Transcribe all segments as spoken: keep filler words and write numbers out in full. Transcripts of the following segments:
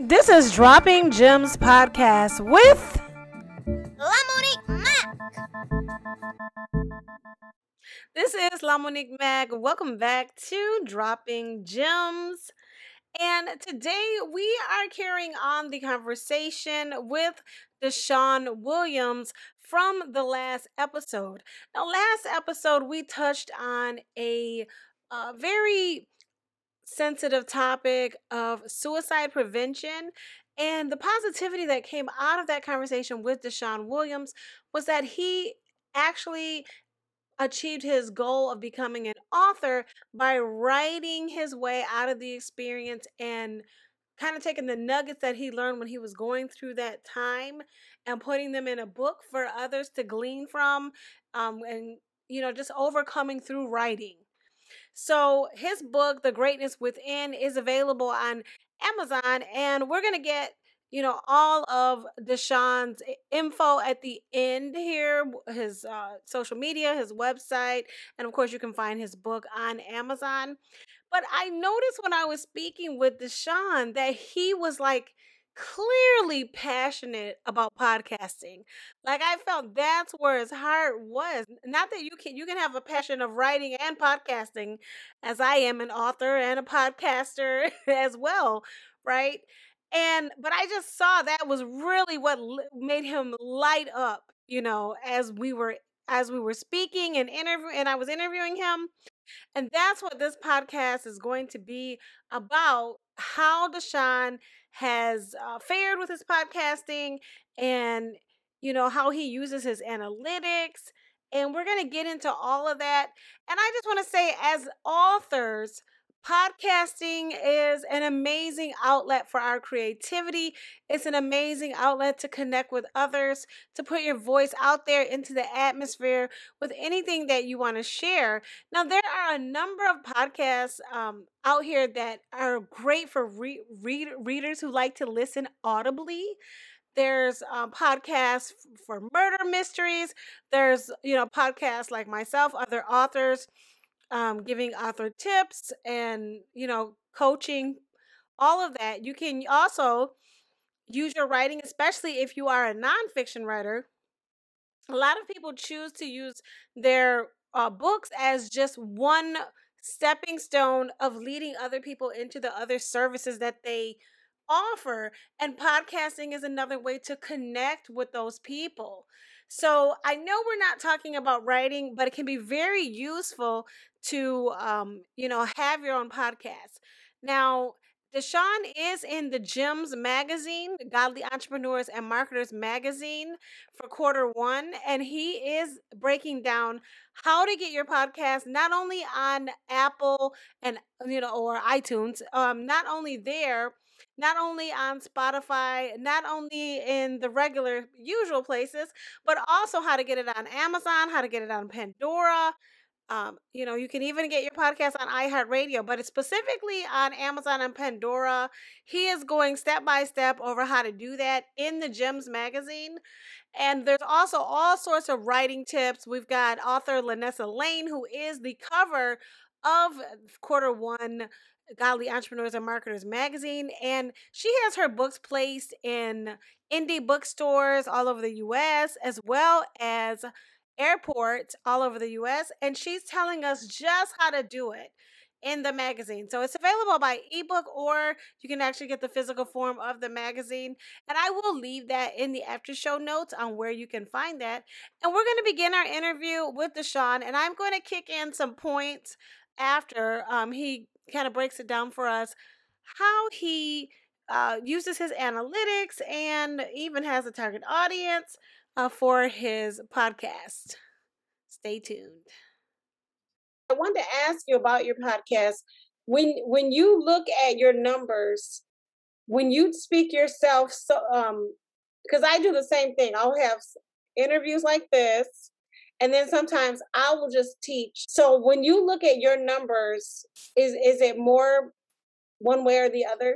This is Dropping Gems Podcast with LaMonique Mac. This is LaMonique Mac. Welcome back to Dropping Gems. And today we are carrying on the conversation with Deshaun Williams from the last episode. Now, last episode we touched on a uh, very sensitive topic of suicide prevention. And the positivity that came out of that conversation with Deshaun Williams was that he actually achieved his goal of becoming an author by writing his way out of the experience and kind of taking the nuggets that he learned when he was going through that time and putting them in a book for others to glean from, um, and you know just overcoming through writing. So his book, The Greatness Within, is available on Amazon, and we're gonna get you know all of Deshaun's info at the end here, his uh, social media, his website, and of course you can find his book on Amazon. But I noticed when I was speaking with Deshaun that he was like clearly passionate about podcasting. Like I felt that's where his heart was. Not that you can you can have a passion of writing and podcasting, as I am an author and a podcaster as well, right? And but I just saw that was really what li- made him light up, you know, as we were as we were speaking and interview and I was interviewing him. And that's what this podcast is going to be about, how Deshaun has uh, fared with his podcasting and, you know, how he uses his analytics. And we're going to get into all of that. And I just want to say, as authors, podcasting is an amazing outlet for our creativity. It's an amazing outlet to connect with others, to put your voice out there into the atmosphere with anything that you want to share. Now, there are a number of podcasts um, out here that are great for re- read- readers who like to listen audibly. There's um, podcasts f- for murder mysteries. There's, you know, podcasts like myself, other authors, um, giving author tips and, you know, coaching, all of that. You can also use your writing, especially if you are a nonfiction writer. A lot of people choose to use their uh, books as just one stepping stone of leading other people into the other services that they offer. And podcasting is another way to connect with those people. So I know we're not talking about writing, but it can be very useful to, um, you know, have your own podcast. Now, Deshaun is in the Gems magazine, Godly Entrepreneurs and Marketers magazine, for quarter one, and he is breaking down how to get your podcast not only on Apple and you know or iTunes, um, not only there, not only on Spotify, not only in the regular usual places, but also how to get it on Amazon, how to get it on Pandora. Um, you know, you can even get your podcast on iHeartRadio, but it's specifically on Amazon and Pandora. He is going step by step over how to do that in the Gems magazine. And there's also all sorts of writing tips. We've got author Lanessa Lane, who is the cover of quarter one Godly Entrepreneurs and Marketers magazine. And she has her books placed in indie bookstores all over the U S, as well as airports all over the U S. And she's telling us just how to do it in the magazine. So it's available by ebook, or you can actually get the physical form of the magazine. And I will leave that in the after show notes on where you can find that. And we're going to begin our interview with Deshaun, and I'm going to kick in some points after um, he kind of breaks it down for us, how he uh, uses his analytics and even has a target audience uh, for his podcast. Stay tuned. I wanted to ask you about your podcast. When when you look at your numbers, when you speak yourself, so um, because I do the same thing. I'll have s- interviews like this, and then sometimes I will just teach. So when you look at your numbers, is is it more one way or the other?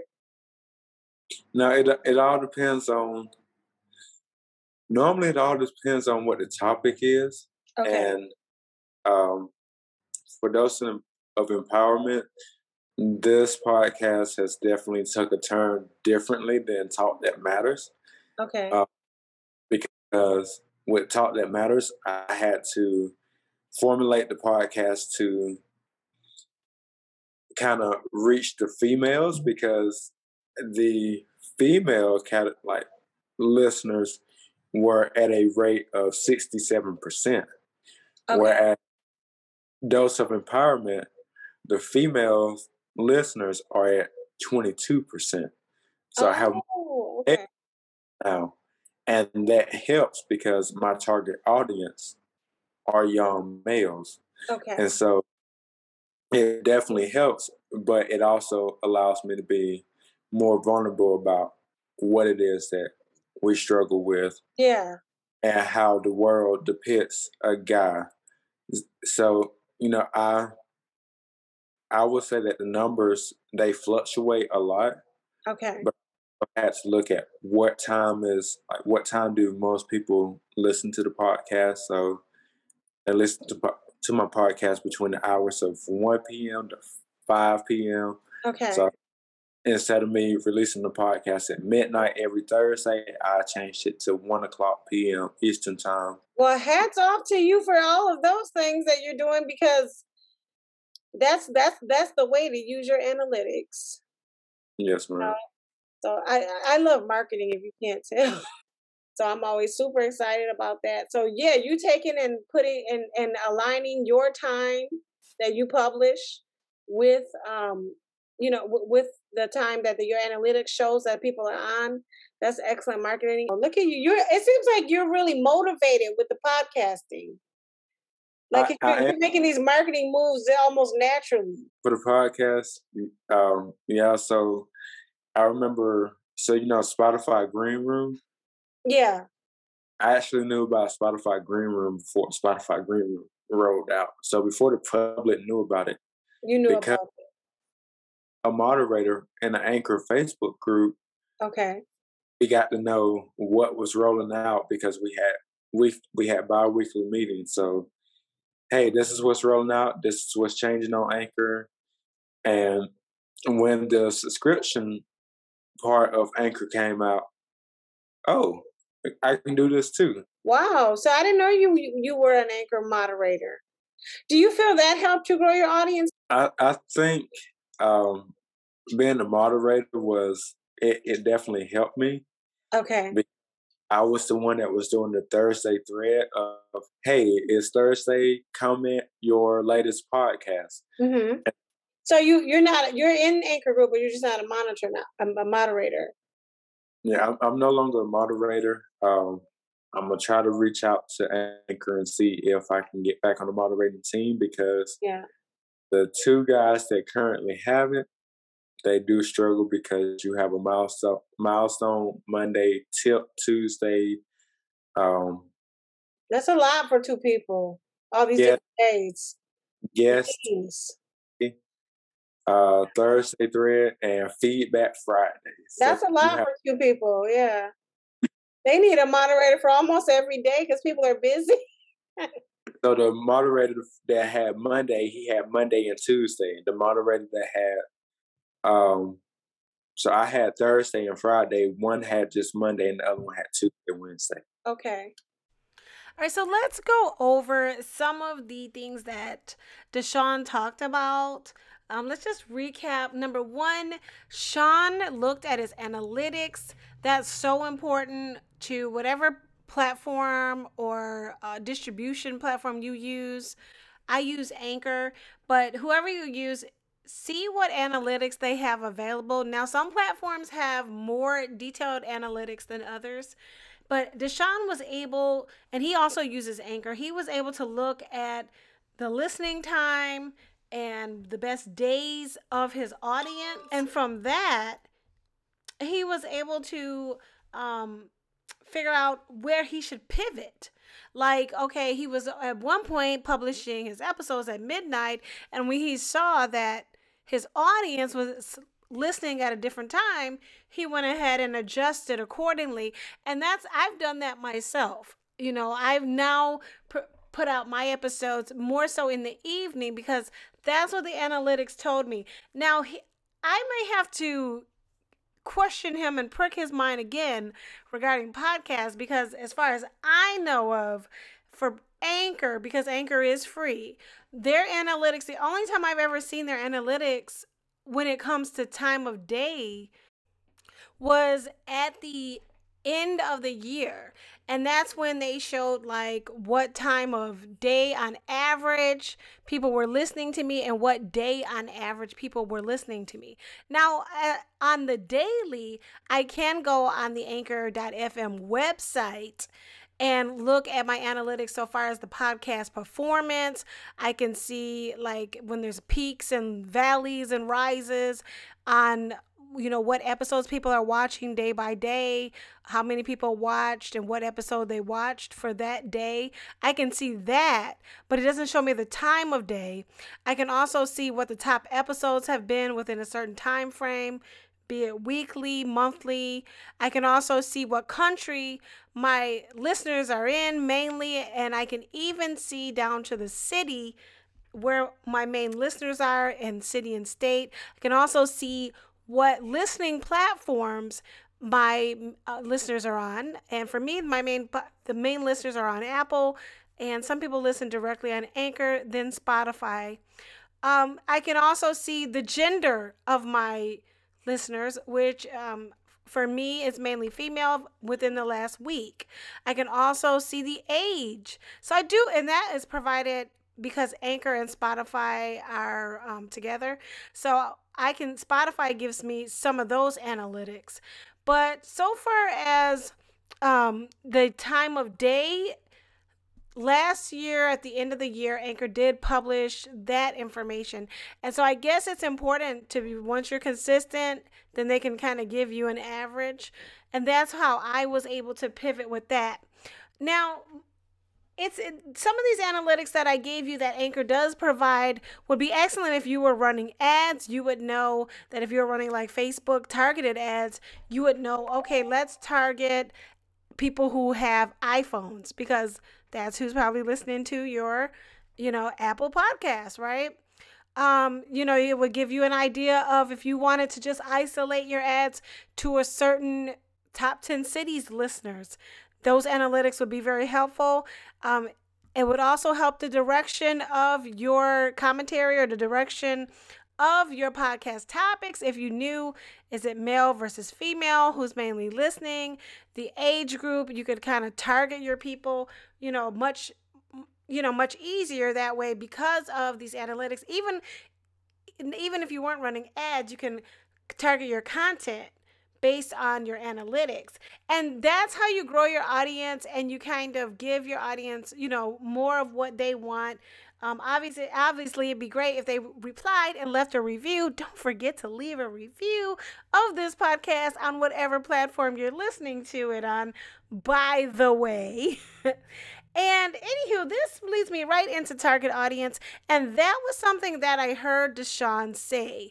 Now it it all depends on. Normally, it all depends on what the topic is, Okay. and um, for those in- of empowerment, this podcast has definitely took a turn differently than Talk That Matters. Okay. Uh, because with Talk That Matters, I had to formulate the podcast to kind of reach the females because the female cat like listeners were at a rate of sixty-seven percent, Okay. whereas Dose of Empowerment, the female listeners are at twenty-two percent. So I have Oh, eight okay. now, and that helps because my target audience are young males, Okay. and so it definitely helps. But it also allows me to be more vulnerable about what it is that we struggle with Yeah. and how the world depicts a guy. So you know, I I would say that the numbers they fluctuate a lot, Okay. but I had to look at what time is like what time do most people listen to the podcast. So they listen to po- to my podcast between the hours of one p m to five p m. Okay. So instead of me releasing the podcast at midnight every Thursday, I changed it to one o'clock p m. Eastern time. Well, hats off to you for all of those things that you're doing because that's that's that's the way to use your analytics. Yes, You know? ma'am. So I I love marketing if you can't tell. So I'm always super excited about that. So yeah, you taking and putting and and aligning your time that you publish with um you know w- with the time that the, your analytics shows that people are on. That's excellent marketing. Look at you. You're it seems like you're really motivated with the podcasting. Like I, if you're, I am you're making these marketing moves they're almost naturally. for the podcast. Um, yeah, so I remember. So you know, Spotify Green Room. Yeah, I actually knew about Spotify Green Room before Spotify Green Room rolled out. So before the public knew about it, you knew because about a moderator in the Anchor Facebook group, it. Okay. we got to know what was rolling out because we had we we had bi-weekly meetings. So hey, this is what's rolling out. This is what's changing on Anchor. And when the subscription part of Anchor came out, oh, I can do this too. Wow. So I didn't know you you you were an anchor moderator. Do you feel that helped you grow your audience? I, I think um, being a moderator was it, it definitely helped me. Okay. Be- I was the one that was doing the Thursday thread of, hey, it's Thursday, comment your latest podcast. Mm-hmm. So you you're not you're in anchor group, but you're just not a monitor now. A, a moderator. Yeah, I'm, I'm no longer a moderator. Um, I'm gonna try to reach out to Anchor and see if I can get back on the moderating team because Yeah. the two guys that currently have it, they do struggle because you have a milestone milestone Monday, tip Tuesday. Um, That's a lot for two people. All these yeah, different days. guest Meetings. uh, Thursday thread and feedback Friday. That's So a you lot have for two people. Yeah. They need a moderator for almost every day because people are busy. so the moderator that had Monday, he had Monday and Tuesday. The moderator that had um, so I had Thursday and Friday. One had just Monday, and the other one had Tuesday and Wednesday. Okay. All right, so let's go over some of the things that Deshaun talked about. Um, let's just recap. Number one, Sean looked at his analytics. That's so important to whatever platform or uh, distribution platform you use. I use Anchor, but whoever you use, see what analytics they have available. Now, some platforms have more detailed analytics than others. But Deshaun was able, and he also uses Anchor, he was able to look at the listening time and the best days of his audience. And from that, he was able to um, figure out where he should pivot. Like, okay, he was at one point publishing his episodes at midnight, and when he saw that his audience was listening at a different time, he went ahead and adjusted accordingly. And that's, I've done that myself. You know, I've now pr- put out my episodes more so in the evening because That's what the analytics told me. Now, he, I may have to question him and prick his mind again regarding podcasts, because as far as I know of, for Anchor, because Anchor is free, their analytics, the only time I've ever seen their analytics when it comes to time of day was at the end of the year. And that's when they showed like what time of day on average people were listening to me and what day on average people were listening to me. Now, uh, on the daily, I can go on the anchor dot f m website and look at my analytics so far as the podcast performance. I can see like when there's peaks and valleys and rises on, you know, what episodes people are watching day by day, how many people watched and what episode they watched for that day. I can see that, but it doesn't show me the time of day. I can also see what the top episodes have been within a certain time frame, be it weekly, monthly. I can also see what country my listeners are in mainly, and I can even see down to the city where my main listeners are, and city and state. I can also see what listening platforms my uh, listeners are on. And for me, my main the main listeners are on Apple, and some people listen directly on Anchor, then Spotify. Um, I can also see the gender of my listeners, which um, for me is mainly female within the last week. I can also see the age. So I do, and that is provided because Anchor and Spotify are um, together. So I can, Spotify gives me some of those analytics. But so far as um, the time of day, last year at the end of the year, Anchor did publish that information. And so I guess it's important to be, once you're consistent, then they can kind of give you an average. And that's how I was able to pivot with that. Now, It's it, some of these analytics that I gave you that Anchor does provide would be excellent if you were running ads. You would know that if you're running like Facebook targeted ads, you would know, okay, let's target people who have iPhones, because that's who's probably listening to your, you know, Apple podcast, right? Um, you know, it would give you an idea of if you wanted to just isolate your ads to a certain top ten cities listeners. Those analytics would be very helpful. Um, it would also help the direction of your commentary or the direction of your podcast topics. If you knew, is it male versus female, who's mainly listening, the age group, you could kind of target your people, you know, much, you know, much easier that way because of these analytics. Even, even if you weren't running ads, you can target your content based on your analytics. And that's how you grow your audience, and you kind of give your audience, you know, more of what they want. Um, obviously, obviously, it'd be great if they replied and left a review. Don't forget to leave a review of this podcast on whatever platform you're listening to it on, by the way. And anywho, this leads me right into target audience. And that was something that I heard Deshaun say.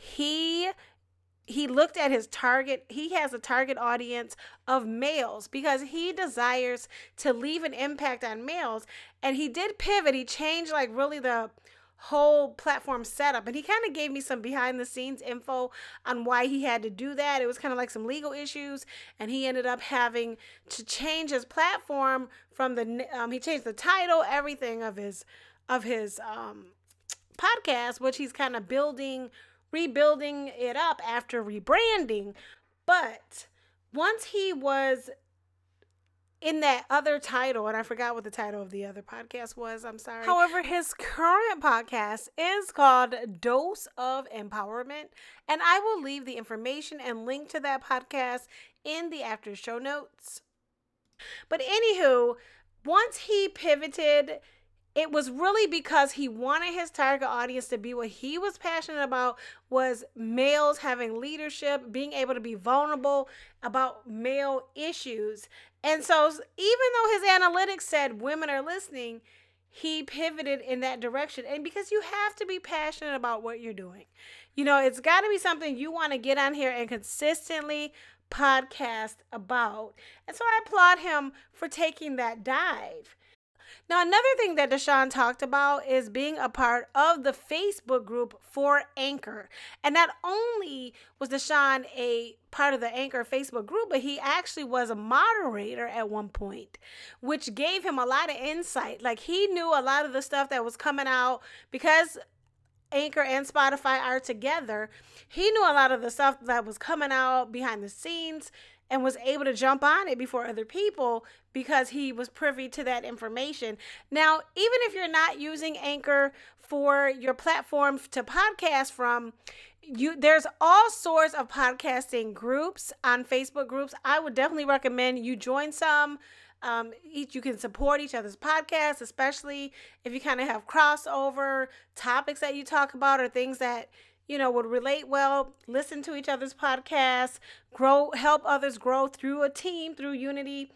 He He looked at his target. He has a target audience of males because he desires to leave an impact on males. And he did pivot. He changed like really the whole platform setup. And he kind of gave me some behind the scenes info on why he had to do that. It was kind of like some legal issues. And he ended up having to change his platform from the, um, he changed the title, everything of his, of his um, podcast, which he's kind of building rebuilding it up after rebranding. But once he was in that other title, and I forgot what the title of the other podcast was, I'm sorry. However, his current podcast is called Dose of Empowerment, and I will leave the information and link to that podcast in the after show notes. But anywho, once he pivoted, it was really because he wanted his target audience to be what he was passionate about, was males having leadership, being able to be vulnerable about male issues. And so even though his analytics said women are listening, he pivoted in that direction. And because you have to be passionate about what you're doing. You know, it's got to be something you want to get on here and consistently podcast about. And so I applaud him for taking that dive. Now, another thing that Deshaun talked about is being a part of the Facebook group for Anchor. And not only was Deshaun a part of the Anchor Facebook group, but he actually was a moderator at one point, which gave him a lot of insight. Like, he knew a lot of the stuff that was coming out because Anchor and Spotify are together. He knew a lot of the stuff that was coming out behind the scenes and was able to jump on it before other people because he was privy to that information. Now, even if you're not using Anchor for your platform to podcast from, you there's all sorts of podcasting groups on Facebook groups. I would definitely recommend you join some. Um, each you can support each other's podcasts, especially if you kind of have crossover topics that you talk about or things that you know, would relate well, listen to each other's podcasts, grow, help others grow through a team, through unity.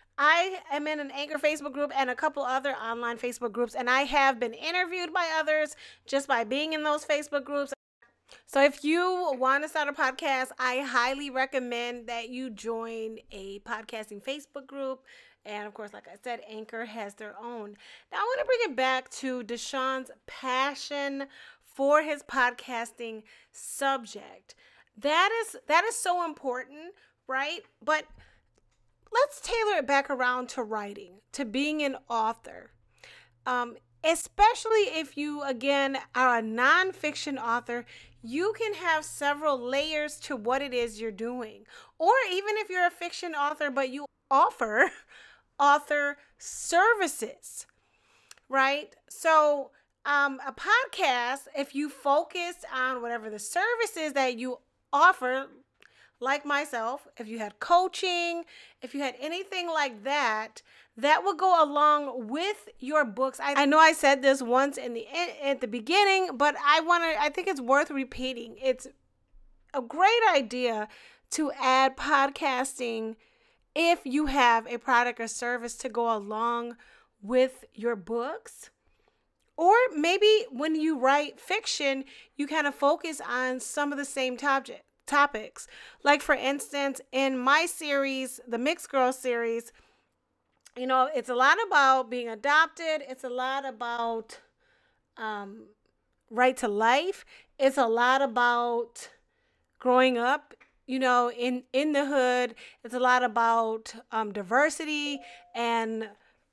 I am in an Anchor Facebook group and a couple other online Facebook groups, and I have been interviewed by others just by being in those Facebook groups. So if you want to start a podcast, I highly recommend that you join a podcasting Facebook group. And of course, like I said, Anchor has their own. Now I want to bring it back to Deshaun's passion for his podcasting subject. That is that is so important, right? But let's tailor it back around to writing, to being an author. Um, especially if you, again, are a nonfiction author, you can have several layers to what it is you're doing. Or even if you're a fiction author, but you offer author services, right? So Um, a podcast, if you focus on whatever the services that you offer, like myself, if you had coaching, if you had anything like that, that will go along with your books. I, I know I said this once in the at the beginning, but I want to. I think it's worth repeating. It's a great idea to add podcasting if you have a product or service to go along with your books. Or maybe when you write fiction, you kind of focus on some of the same topic, topics. Like, for instance, in my series, the Mixed Girl series, you know, it's a lot about being adopted. It's a lot about um, right to life. It's a lot about growing up, you know, in, in the hood. It's a lot about um, diversity and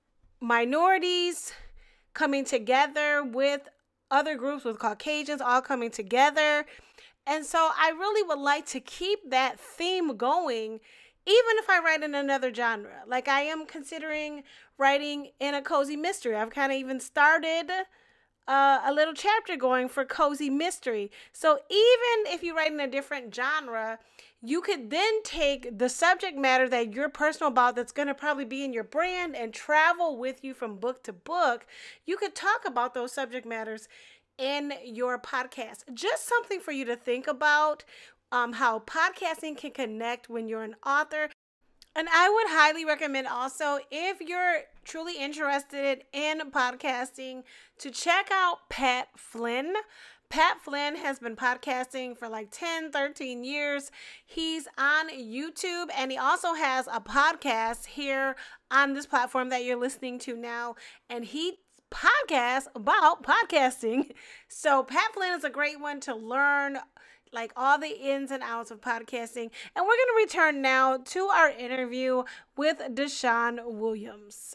minorities coming together with other groups, with Caucasians all coming together. And so I really would like to keep that theme going, even if I write in another genre. Like, I am considering writing in a cozy mystery. I've kind of even started uh, a little chapter going for cozy mystery. So even if you write in a different genre, you could then take the subject matter that you're personal about, that's going to probably be in your brand and travel with you from book to book. You could talk about those subject matters in your podcast. Just something for you to think about, um, how podcasting can connect when you're an author. And I would highly recommend also, if you're truly interested in podcasting, to check out Pat Flynn. Pat Flynn has been podcasting for like ten, thirteen years. He's on YouTube, and he also has a podcast here on this platform that you're listening to now. And he podcasts about podcasting. So Pat Flynn is a great one to learn like all the ins and outs of podcasting. And we're going to return now to our interview with Deshaun Williams.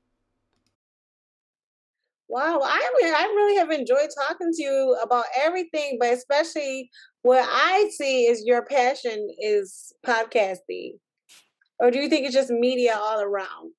Wow, I really, I really have enjoyed talking to you about everything, but especially what I see is your passion is podcasting. Or do you think it's just media all around?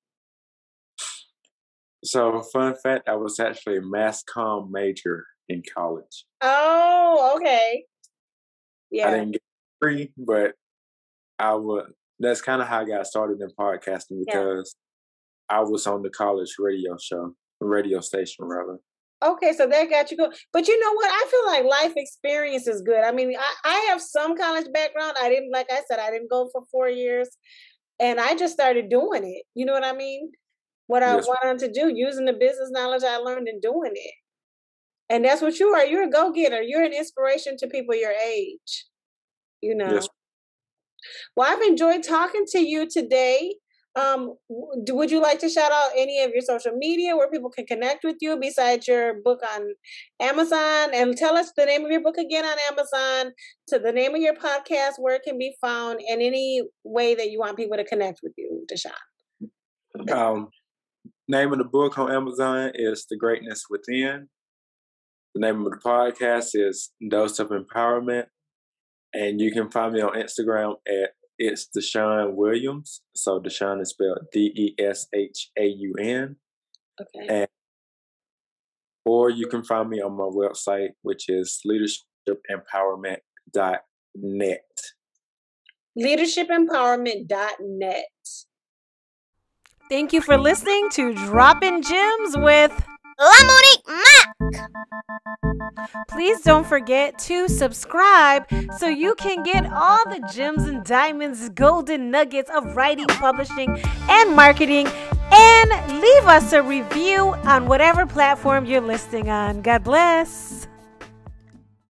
So, fun fact, I was actually a mass comm major in college. Oh, okay. Yeah. I didn't get free, but I would. That's kind of how I got started in podcasting, because yeah. I was on the college radio show. radio station rather. Okay, so that got you going. But you know what? I feel like life experience is good. I mean, I, I have some college background. I didn't, like I said, I didn't go for four years. And I just started doing it. You know what I mean? What I yes. wanted to do, using the business knowledge I learned and doing it. And that's what you are. You're a go-getter. You're an inspiration to people your age. You know. Yes. Well, I've enjoyed talking to you today. Um, w- do- would you like to shout out any of your social media where people can connect with you besides your book on Amazon? And tell us the name of your book again on Amazon, to the name of your podcast, where it can be found, and any way that you want people to connect with you, Deshaun. Um, name of the book on Amazon is The Greatness Within. The name of the podcast is Dose of Empowerment. And you can find me on Instagram at It's Deshaun Williams. So Deshaun is spelled D E S H A U N. Okay. And or you can find me on my website, which is leadership empowerment dot net. leadership empowerment dot net. Thank you for listening to Dropping Gems with LaMonique Mac. Please don't forget to subscribe so you can get all the gems and diamonds, golden nuggets of writing, publishing, and marketing. And leave us a review on whatever platform you're listening on. God bless.